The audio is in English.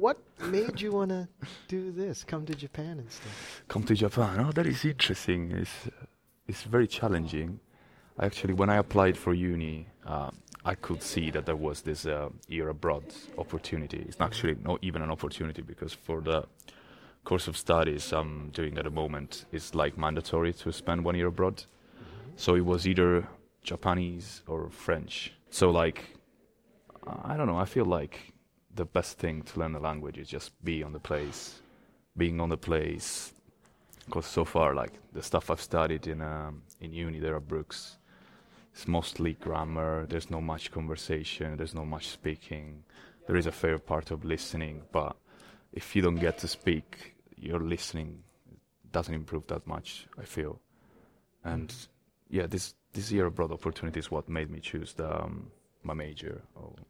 what made you want to do this? Come to Japan instead? Come to Japan. Oh, that is interesting. It's very challenging. Actually, when I applied for uni, I could see that there was this year abroad opportunity. It's actually not even an opportunity because for the course of studies I'm doing at the moment, it's like mandatory to spend 1 year abroad. So it was either Japanese or French. So like, I don't know, I feel like the best thing to learn a language is just being on the place. Because so far, like the stuff I've studied in uni, there are books. It's mostly grammar. There's not much conversation. There's not much speaking. There is a fair part of listening, but if you don't get to speak, your listening doesn't improve that much, I feel. And yeah, this year abroad opportunity is what made me choose my major.